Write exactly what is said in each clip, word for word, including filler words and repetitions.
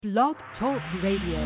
Blog Talk Radio.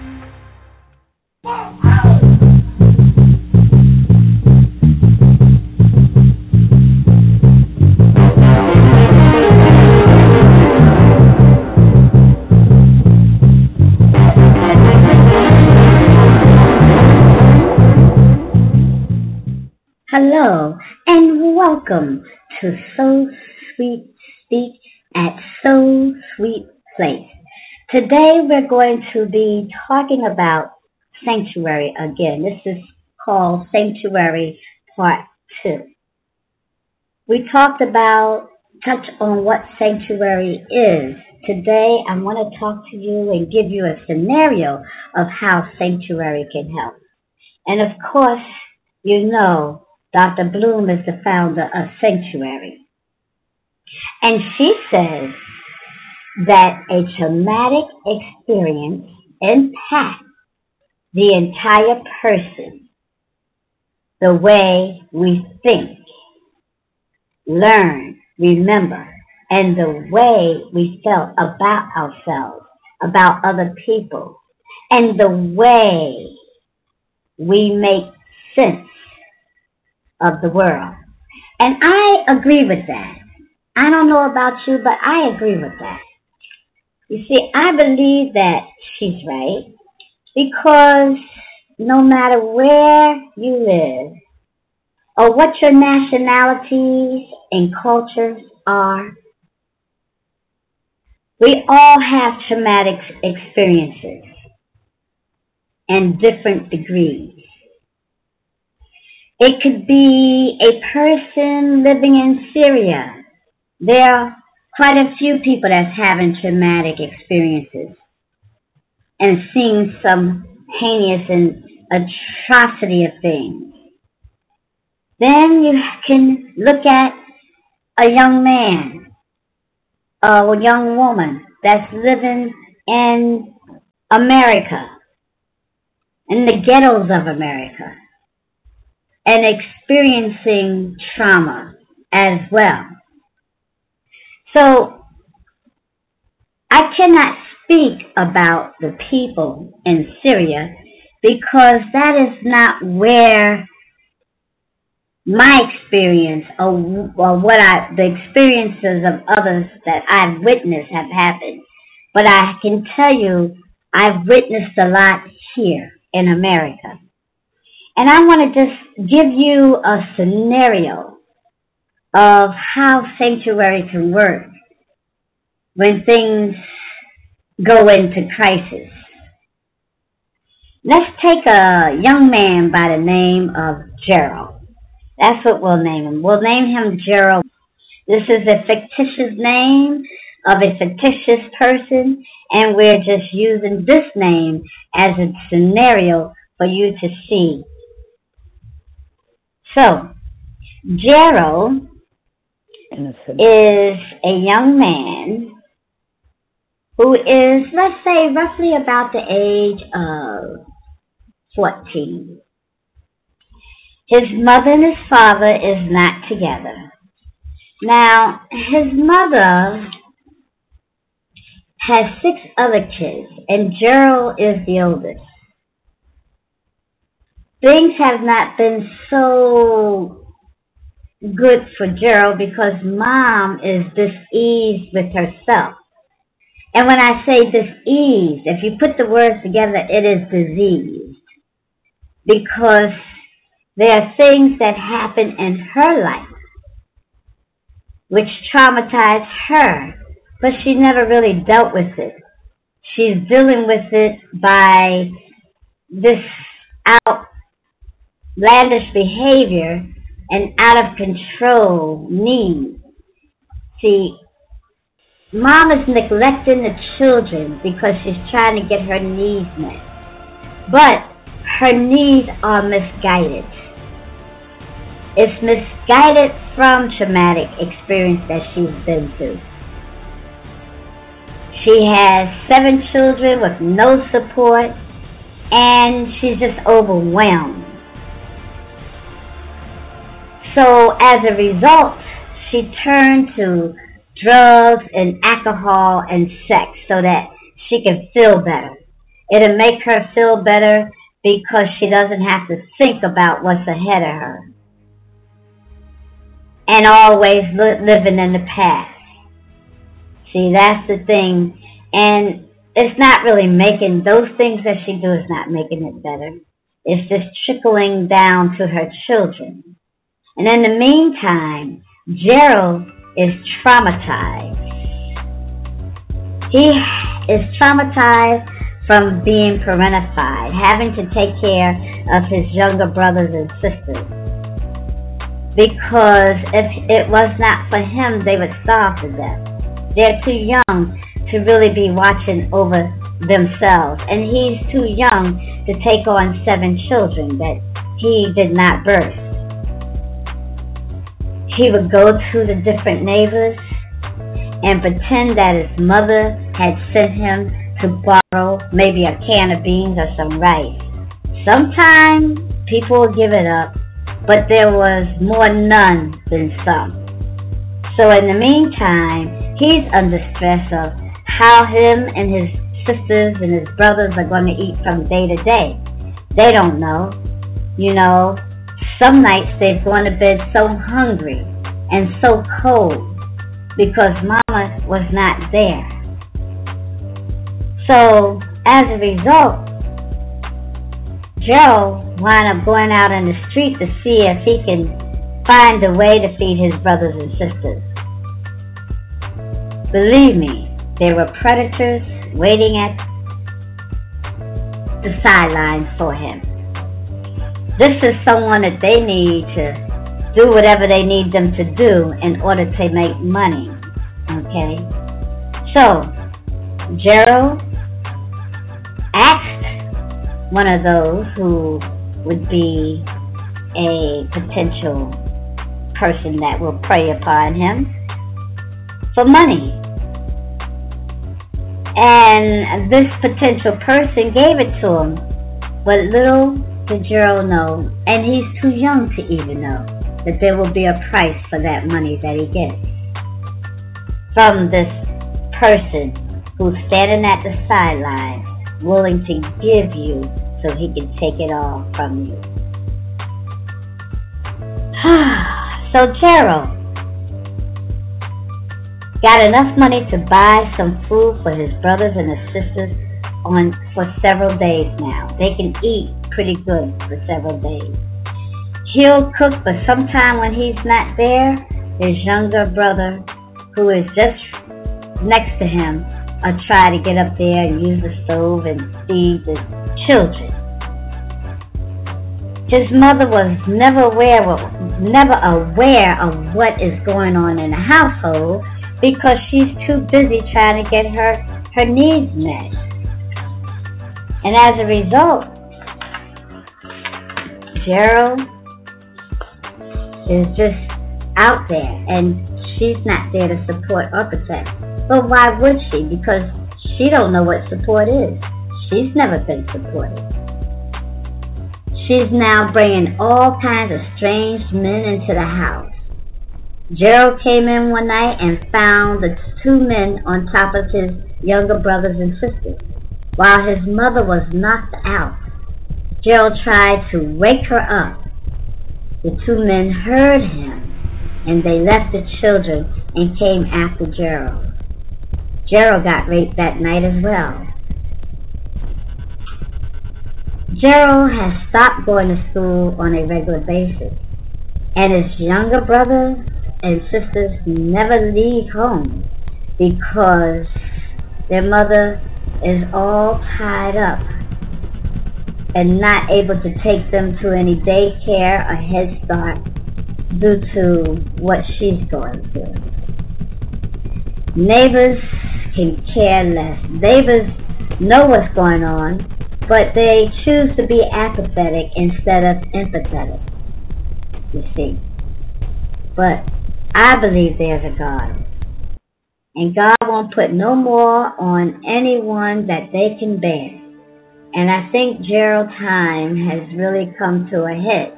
Hello and welcome to So Sweet Speak at So Sweet Place. Today we're going to be talking about sanctuary again. This is called Sanctuary Part two. We talked about, touch on what sanctuary is. Today I want to talk to you and give you a scenario of how sanctuary can help. And of course, you know, Doctor Bloom is the founder of Sanctuary. And she says that a traumatic experience impacts the entire person, the way we think, learn, remember, and the way we felt about ourselves, about other people, and the way we make sense of the world. And I agree with that. I don't know about you, but I agree with that. You see, I believe that she's right because no matter where you live or what your nationalities and cultures are, we all have traumatic experiences in different degrees. It could be a person living in Syria. There are quite a few people that's having traumatic experiences and seeing some heinous and atrocity of things. Then you can look at a young man or a young woman that's living in America, in the ghettos of America, and experiencing trauma as well. So, I cannot speak about the people in Syria because that is not where my experience or, or what I, the experiences of others that I've witnessed have happened. But I can tell you, I've witnessed a lot here in America. And I want to just give you a scenario of how sanctuary can work when things go into crisis. Let's take a young man by the name of Gerald. That's what we'll name him. We'll name him Gerald. This is a fictitious name of a fictitious person, and we're just using this name as a scenario for you to see. So, Gerald Innocent. is a young man who is, let's say, roughly about the age of fourteen. His mother and his father is not together. Now, his mother has six other kids, and Gerald is the oldest. Things have not been so good for Gerald because mom is diseased with herself. And when I say diseased, if you put the words together, it is diseased. Because there are things that happen in her life which traumatize her, but she never really dealt with it. She's dealing with it by this outlandish behavior and out of control needs. See, mom is neglecting the children because she's trying to get her needs met. But her needs are misguided. It's misguided from traumatic experience that she's been through. She has seven children with no support, and she's just overwhelmed. So as a result, she turned to drugs and alcohol and sex so that she can feel better. It'll make her feel better because she doesn't have to think about what's ahead of her and always li- living in the past. See, that's the thing. And it's not really making, those things that she do is not making it better. It's just trickling down to her children. And in the meantime, Gerald is traumatized. He is traumatized from being parentified, having to take care of his younger brothers and sisters. Because if it was not for him, they would starve to death. They're too young to really be watching over themselves. And he's too young to take on seven children that he did not birth. He would go to the different neighbors and pretend that his mother had sent him to borrow maybe a can of beans or some rice. Sometimes people would give it up, but there was more none than some. So in the meantime, he's under stress of how him and his sisters and his brothers are going to eat from day to day. They don't know. You know, some nights they've gone to bed so hungry and so cold because Mama was not there. So, as a result, Joe wound up going out in the street to see if he can find a way to feed his brothers and sisters. Believe me, there were predators waiting at the sidelines for him. This is someone that they need to do whatever they need them to do in order to make money. Okay? So, Gerald asked one of those who would be a potential person that will prey upon him for money. And this potential person gave it to him. But little did Gerald know, and he's too young to even know, that there will be a price for that money that he gets from this person who's standing at the sideline willing to give you so he can take it all from you. So Gerald got enough money to buy some food for his brothers and his sisters on for several days now. They can eat pretty good for several days. He'll cook, but sometime when he's not there, his younger brother, who is just next to him, will try to get up there and use the stove and feed the children. His mother was never aware of, never aware of what is going on in the household because she's too busy trying to get her, her needs met. And as a result, Gerald is just out there, and she's not there to support or protect. But why would she? Because she don't know what support is. She's never been supported. She's now bringing all kinds of strange men into the house. Gerald came in one night and found the two men on top of his younger brothers and sisters, while his mother was knocked out. Gerald tried to wake her up. The two men heard him, and they left the children and came after Gerald. Gerald got raped that night as well. Gerald has stopped going to school on a regular basis, and his younger brothers and sisters never leave home because their mother is all tied up and not able to take them to any daycare or Head Start due to what she's going through. Neighbors can care less. Neighbors know what's going on, but they choose to be apathetic instead of empathetic, you see. But I believe there's a God. And God won't put no more on anyone that they can bear. And I think Gerald's time has really come to a head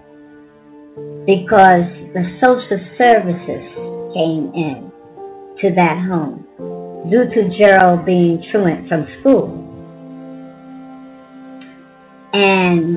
because the social services came in to that home. due to Gerald being truant from school. And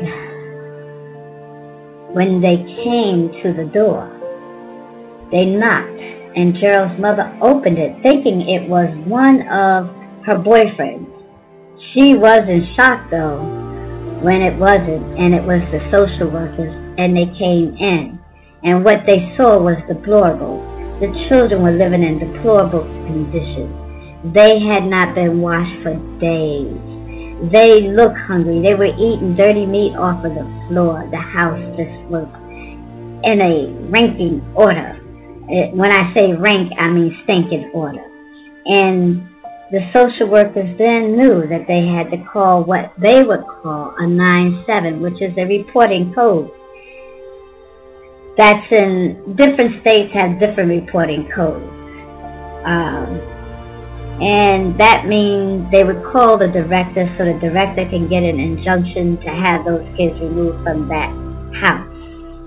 when they came to the door, they knocked, and Gerald's mother opened it, thinking it was one of her boyfriends. She was in shock, though, when it wasn't, and it was the social workers, and they came in. And what they saw was deplorable. The children were living in deplorable conditions. They had not been washed for days. They looked hungry. They were eating dirty meat off of the floor. The house just was in a ranking order. It, when I say rank, I mean stinking order. And the social workers then knew that they had to call what they would call a nine seven, which is a reporting code. That's in different states have different reporting codes. Um, And that means they would call the director so the director can get an injunction to have those kids removed from that house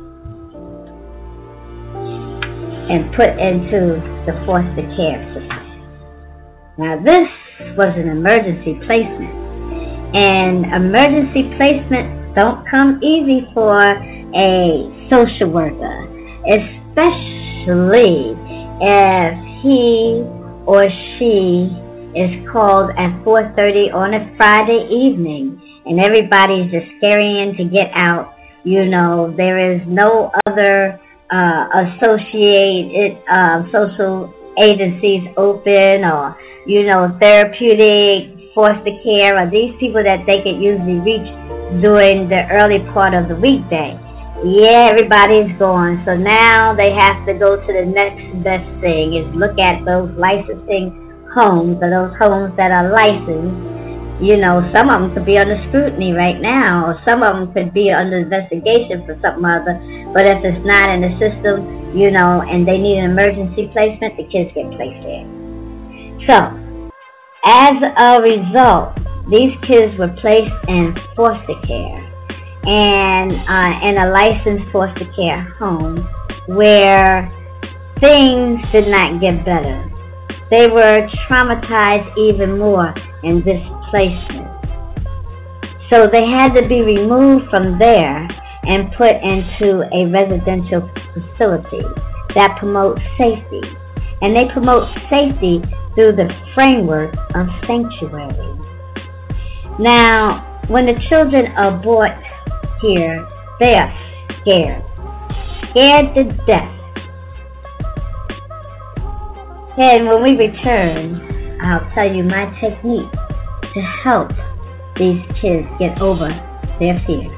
and put into the foster care system. Now this was an emergency placement, and emergency placements don't come easy for a social worker, especially if he or she is called at four thirty on a Friday evening, and everybody's just scurrying to get out. You know, there is no other uh, associated uh, social agencies open, or, you know, therapeutic foster care, or these people that they could usually reach during the early part of the weekday. Yeah, everybody's gone. So now they have to go to the next best thing, is look at those licensing homes, or those homes that are licensed. You know, some of them could be under scrutiny right now, or some of them could be under investigation for something or other. But if it's not in the system, you know, and they need an emergency placement, the kids get placed there. So, as a result, these kids were placed in foster care. And uh, in a licensed foster care home where things did not get better. They were traumatized even more in this placement. So they had to be removed from there and put into a residential facility that promotes safety. And they promote safety through the framework of sanctuary. Now, when the children are brought here, they are scared, scared to death. And when we return, I'll tell you my technique to help these kids get over their fear.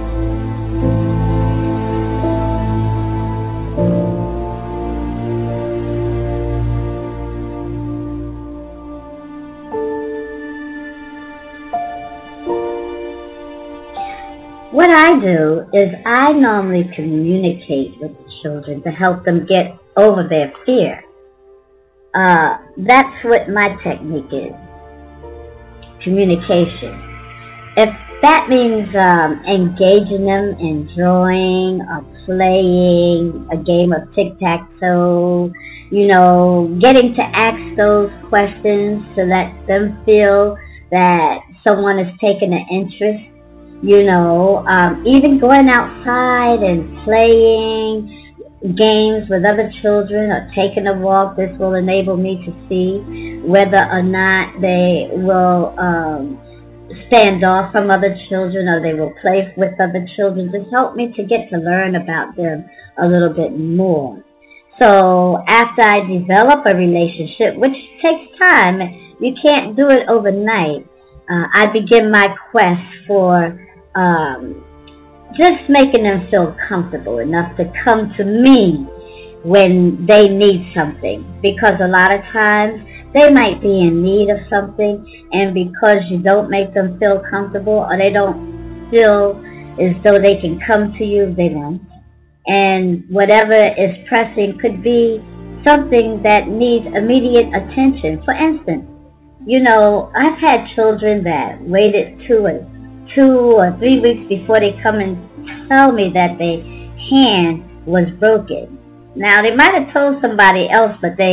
What I do is I normally communicate with the children to help them get over their fear. Uh, that's what my technique is. Communication. If that means um, engaging them in drawing or playing a game of tic-tac-toe, you know, getting to ask those questions to let them feel that someone is taking an interest. You know, um, even going outside and playing games with other children or taking a walk, this will enable me to see whether or not they will um, stand off from other children or they will play with other children. Just help me to get to learn about them a little bit more. So after I develop a relationship, which takes time, you can't do it overnight, uh, I begin my quest for Um, just making them feel comfortable enough to come to me when they need something. Because a lot of times they might be in need of something, and because you don't make them feel comfortable or they don't feel as though they can come to you, they won't. And whatever is pressing could be something that needs immediate attention. For instance, you know, I've had children that waited two or two or three weeks before they come and tell me that their hand was broken. Now, they might have told somebody else, but they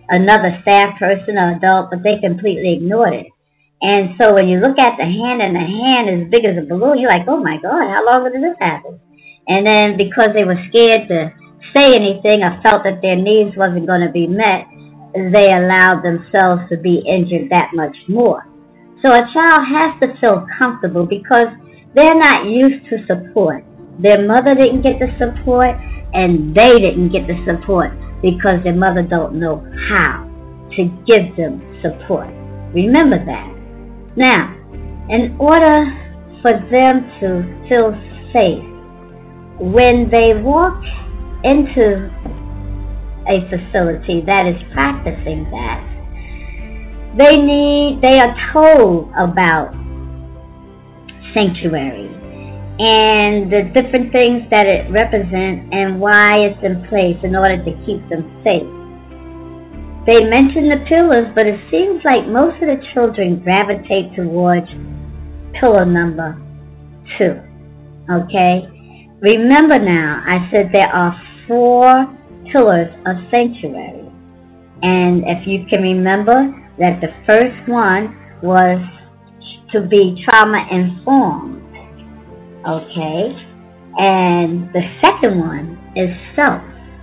another staff person or adult, but they completely ignored it. And so when you look at the hand and the hand is big as a balloon, you're like, oh my God, how long did this happen? And then because they were scared to say anything or felt that their needs wasn't going to be met, they allowed themselves to be injured that much more. So a child has to feel comfortable because they're not used to support. Their mother didn't get the support and they didn't get the support because their mother don't know how to give them support. Remember that. Now, in order for them to feel safe, when they walk into a facility that is practicing that, they need, they are told about sanctuary and the different things that it represents and why it's in place in order to keep them safe. They mention the pillars, but it seems like most of the children gravitate towards pillar number two. Okay? Remember now, I said there are four pillars of sanctuary. And if you can remember that the first one was to be trauma informed. Okay? And the second one is self.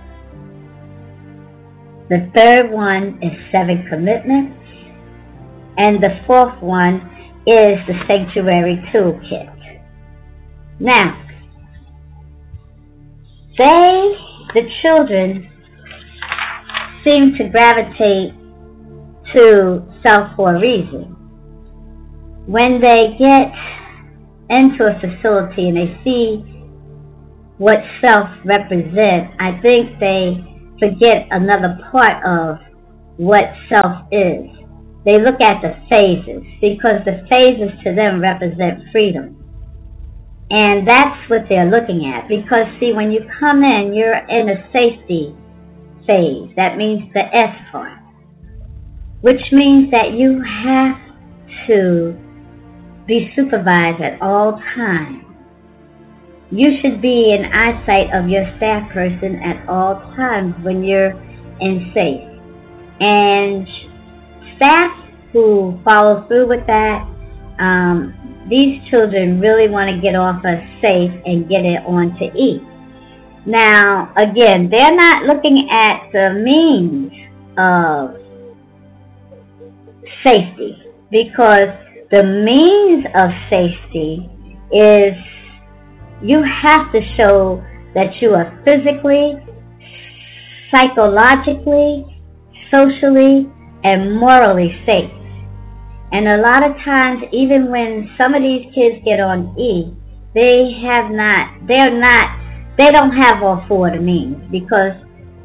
The third one is seven commitments. And the fourth one is the sanctuary toolkit. Now, they, the children, seem to gravitate to self for a reason. When they get into a facility and they see what self represents, I think they forget another part of what self is. They look at the phases because the phases to them represent freedom. And that's what they're looking at. Because, see, when you come in, you're in a safety phase. That means the S part. Which means that you have to be supervised at all times. You should be in eyesight of your staff person at all times when you're in safe. And staff who follow through with that, um, these children really want to get off of safe and get it on to E. Now, again, they're not looking at the means of safety, because the means of safety is you have to show that you are physically, psychologically, socially, and morally safe. And a lot of times, even when some of these kids get on E, they have not, they're not, they don't have all four of the means, because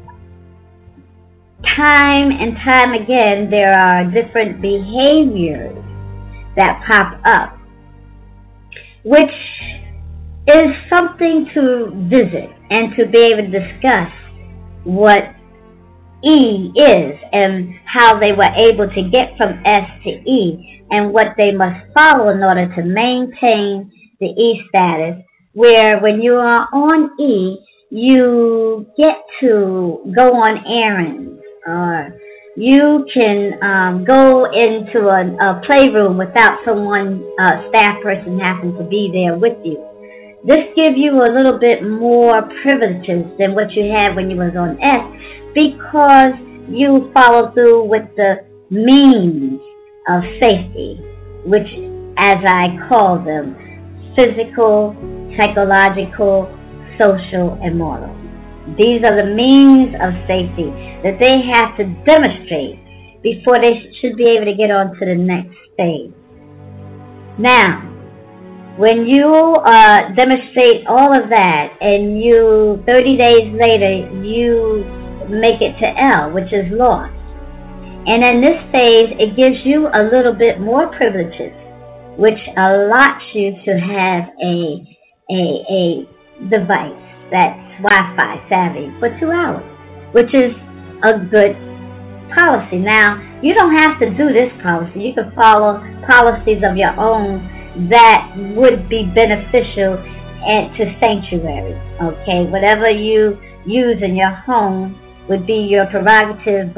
time and time again, there are different behaviors that pop up, which is something to visit and to be able to discuss what E is and how they were able to get from S to E and what they must follow in order to maintain the E status, where when you are on E, you get to go on errands, or you can um, go into a, a playroom without someone, uh, staff person having to be there with you. This gives you a little bit more privileges than what you had when you was on S, because you follow through with the means of safety, which, as I call them, physical, psychological, social, and moral. These are the means of safety that they have to demonstrate before they should be able to get on to the next stage. Now, when you uh, demonstrate all of that and you, thirty days later, you make it to L, which is lost. And in this phase, it gives you a little bit more privileges, which allots you to have a, a, a device that's Wi-Fi savvy for two hours, which is a good policy. Now, you don't have to do this policy. You can follow policies of your own that would be beneficial and to sanctuary, okay? Whatever you use in your home would be your prerogative, but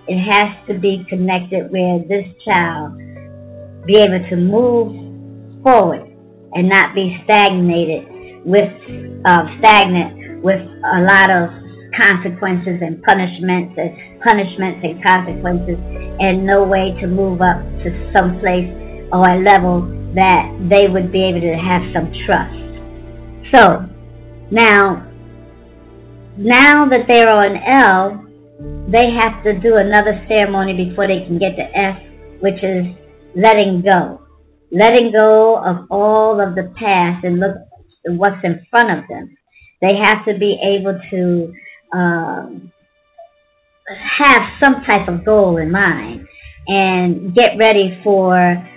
it has to be connected where this child be able to move forward and not be stagnated with uh, stagnant with a lot of consequences and punishments and punishments and consequences, and no way to move up to some place or a level that they would be able to have some trust. So now, now that they're on L, they have to do another ceremony before they can get to F, which is letting go. Letting go of all of the past and look at what's in front of them. They have to be able to um, have some type of goal in mind and get ready for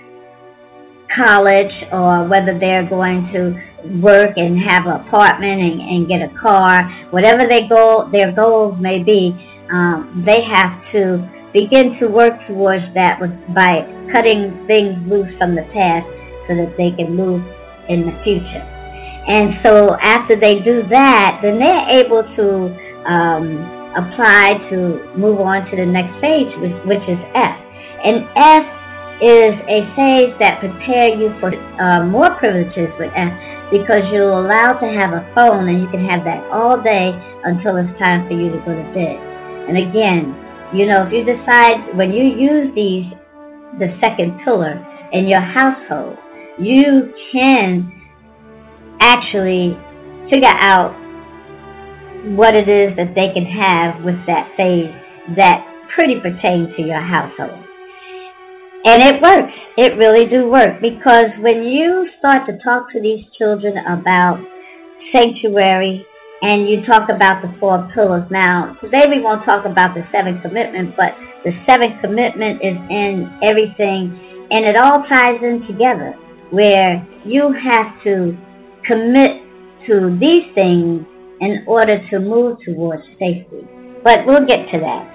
college, or whether they're going to work and have an apartment and, and get a car. Whatever their goal, their goals may be, um, they have to begin to work towards that with, by cutting things loose from the past so that they can move in the future. And so after they do that, then they're able to um, apply to move on to the next stage, which, which is F. And F is a phase that prepares you for uh, more privileges with F, because you're allowed to have a phone, and you can have that all day until it's time for you to go to bed. And again, you know, if you decide, when you use these, the second pillar in your household, you can actually figure out what it is that they can have with that phase that pretty pertains to your household. And it works. It really do work, because when you start to talk to these children about sanctuary, and you talk about the four pillars. Now, today we won't talk about the seventh commitment, but the seventh commitment is in everything, and it all ties in together, where you have to commit to these things in order to move towards safety. But we'll get to that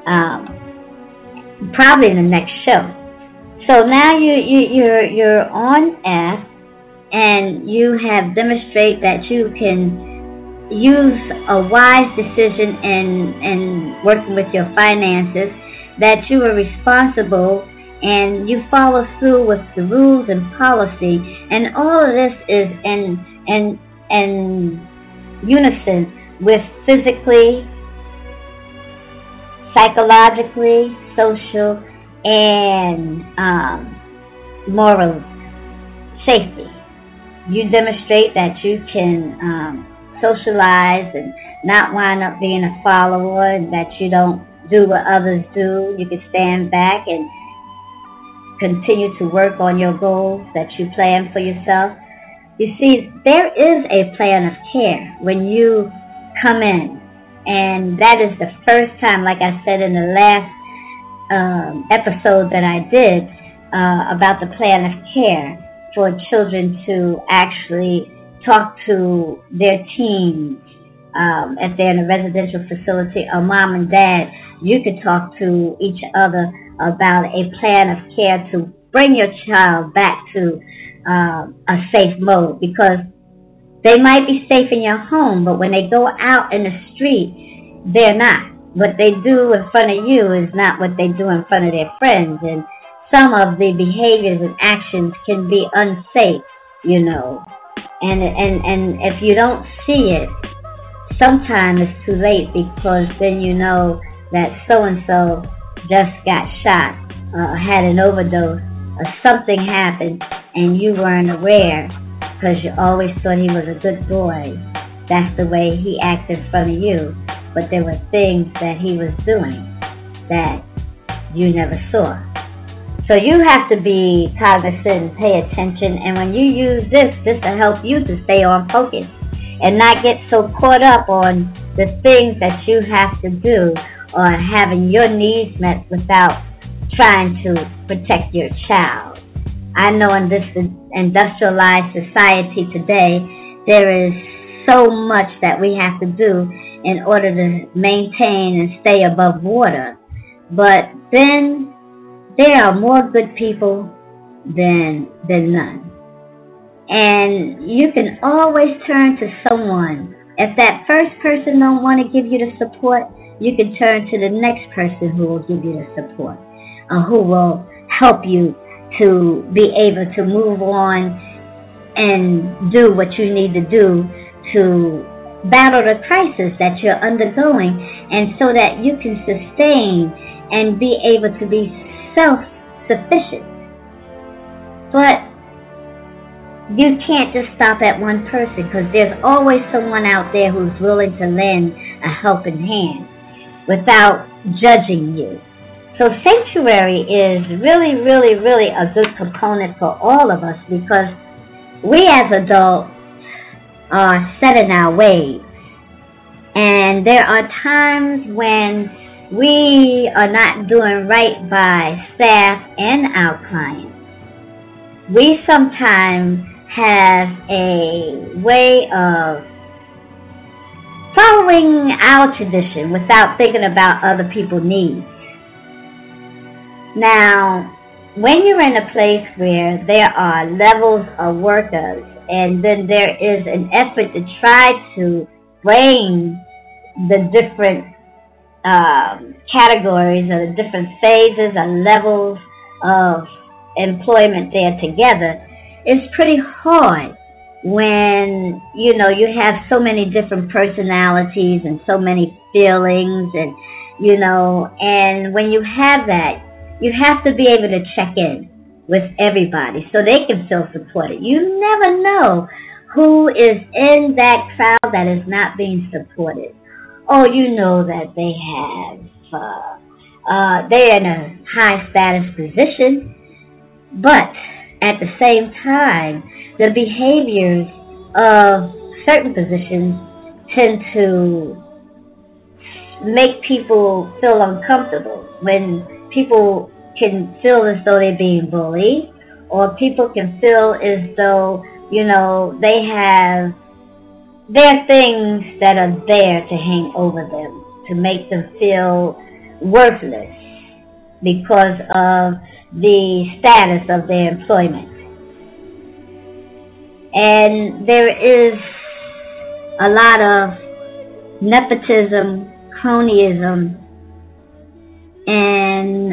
um, probably in the next show. So now you, you, you're, you're on F, and you have demonstrated that you can use a wise decision in, in working with your finances, that you are responsible and you follow through with the rules and policy, and all of this is in, in, in unison with physically, psychologically, social, and um, moral safety. You demonstrate that you can um, socialize and not wind up being a follower, and that you don't do what others do. You can stand back and continue to work on your goals that you plan for yourself. You see, there is a plan of care when you come in, and that is the first time, like I said in the last um, episode that I did uh, about the plan of care for children to actually talk to their teens. Um, if they're in a residential facility, or mom and dad, you could talk to each other about a plan of care to bring your child back to uh, a safe mode, because they might be safe in your home, but when they go out in the street, they're not. What they do in front of you is not what they do in front of their friends, and some of the behaviors and actions can be unsafe, you know. And and and if you don't see it, sometimes it's too late, because then you know that so-and-so just got shot, uh, had an overdose, or something happened, and you weren't aware because you always thought he was a good boy. That's the way he acted in front of you. But there were things that he was doing that you never saw. So you have to be cognizant and pay attention. And when you use this, this will help you to stay on focus and not get so caught up on the things that you have to do, or having your needs met without trying to protect your child. I know in this industrialized society today, there is so much that we have to do in order to maintain and stay above water. But then there are more good people than than none. And you can always turn to someone. If that first person don't want to give you the support, you can turn to the next person who will give you the support, or who will help you to be able to move on and do what you need to do to battle the crisis that you're undergoing, and so that you can sustain and be able to be self-sufficient. But you can't just stop at one person, because there's always someone out there who's willing to lend a helping hand without judging you. So sanctuary is really, really, really a good component for all of us, because we as adults are set in our ways. And there are times when we are not doing right by staff and our clients. We sometimes have a way of following our tradition without thinking about other people's needs. Now, when you're in a place where there are levels of workers, and then there is an effort to try to bring the different um, categories or the different phases or levels of employment there together, it's pretty hard when, you know, you have so many different personalities and so many feelings, and, you know, and when you have that, you have to be able to check in with everybody so they can feel supported. You never know who is in that crowd that is not being supported. Oh, you know that they have, uh, uh, they're in a high status position, but at the same time, the behaviors of certain positions tend to make people feel uncomfortable. When people can feel as though they're being bullied, or people can feel as though, you know, they have their things that are there to hang over them, to make them feel worthless because of the status of their employment. And there is a lot of nepotism, cronyism, and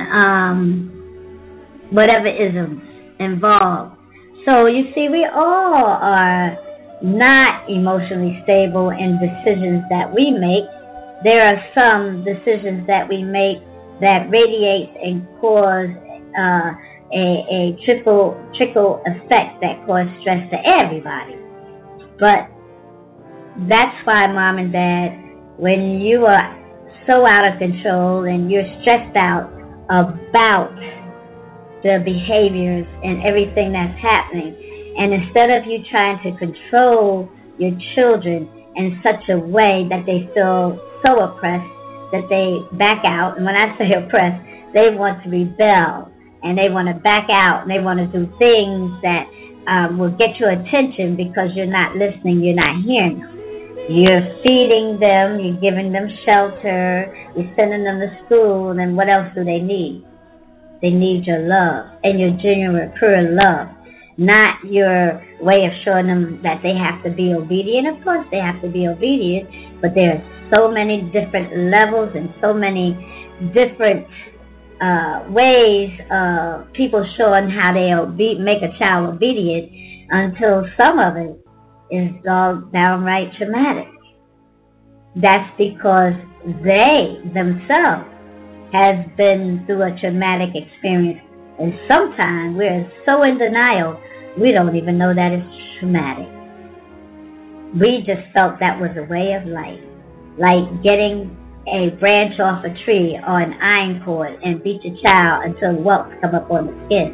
um, whatever isms involved. So you see, we all are not emotionally stable in decisions that we make. There are some decisions that we make that radiate and cause uh, a, a trickle trickle effect that cause stress to everybody. But that's why, Mom and Dad, when you are so out of control and you're stressed out about the behaviors and everything that's happening, and instead of you trying to control your children in such a way that they feel so oppressed that they back out, and when I say oppressed, they want to rebel, and they want to back out, and they want to do things that um, will get your attention because you're not listening, you're not hearing them. You're feeding them, you're giving them shelter, you're sending them to school, and what else do they need? They need your love, and your genuine, pure love, not your way of showing them that they have to be obedient. Of course they have to be obedient, but there are so many different levels and so many different uh, ways of people showing how they obe- make a child obedient, until some of it is all downright traumatic. That's because they themselves have been through a traumatic experience, and sometimes we're so in denial we don't even know that it's traumatic. We just felt that was a way of life, like getting a branch off a tree or an iron cord and beat your child until welts come up on the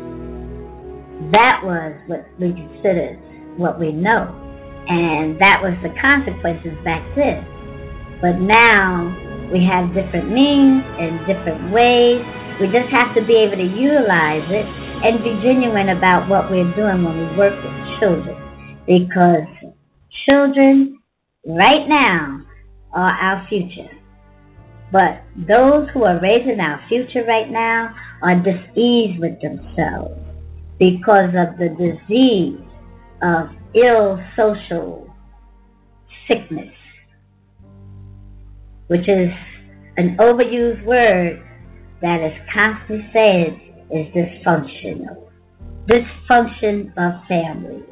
skin. That was what we considered what we know. And that was the consequences back then. But now we have different means and different ways. We just have to be able to utilize it and be genuine about what we're doing when we work with children. Because children right now are our future. But those who are raising our future right now are diseased with themselves because of the disease of ill social sickness, which is an overused word that is constantly said is dysfunctional. Dysfunction of families.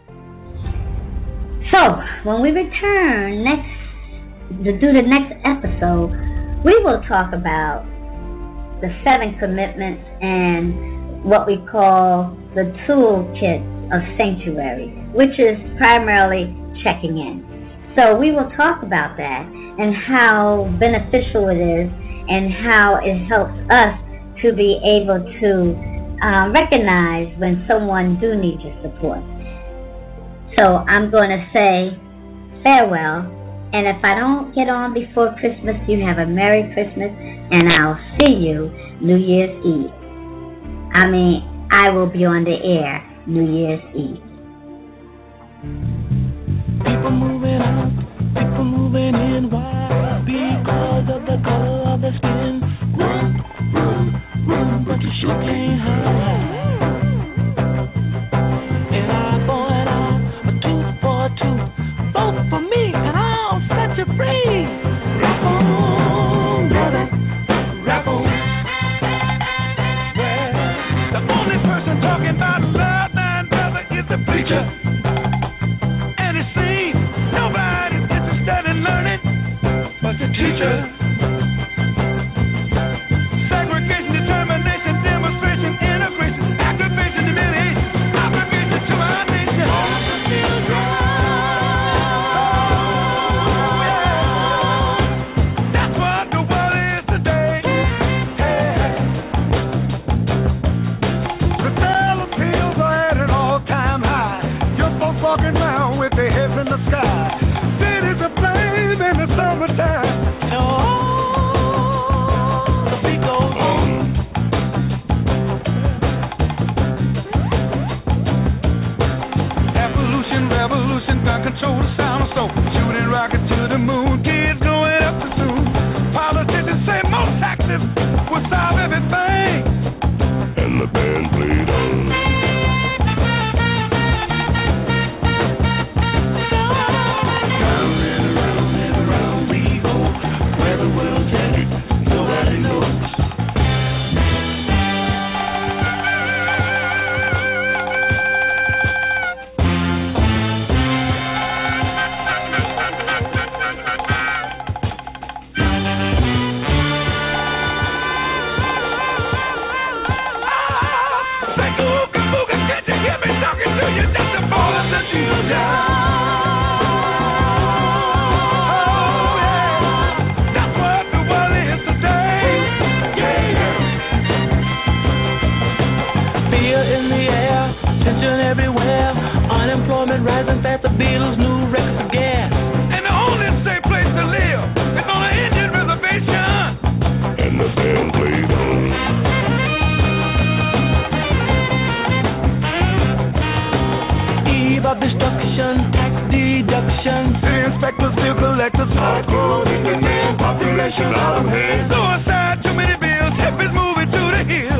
So, when we return next to do the next episode, we will talk about the seven commitments and what we call the toolkit of sanctuary, which is primarily checking in. So we will talk about that and how beneficial it is and how it helps us to be able to uh, recognize when someone do need your support. So I'm going to say farewell, and if I don't get on before Christmas, you have a Merry Christmas, and I'll see you New Year's Eve. I mean, I will be on the air New Year's Eve. People moving out, people moving in. Why? Because of the color of the skin. Run, run, run, but you sure can't hide. An eye for an eye, a tooth for a tooth. Vote for me and I'll set you free. Rap on, brother, rap on. Well, the only person talking about love, man, brother, is the preacher. Teacher. Segregation, determination, demonstration, integration, activation, humiliation, obligation to our nation. All of the children. Oh, yeah. That's what the world is today. Hey. The dollar bills are at an all-time high. Your folks walking around with their heads in the sky. Cities aflame in the summertime. Control the sound of soul, shooting rockets to the moon, kids going up too soon. Politicians say more taxes will solve everything, and the band played on. Round and around and around we go, where the world's headed, nobody knows. Rising fast, the Beatles' new records again. And the only safe place to live is on an Indian reservation. And the band played on. Eve of destruction, tax deduction. The inspectors, bill collectors, hardcore, Indian man, population out of hand. Suicide, too many bills, hippies moving to the hills.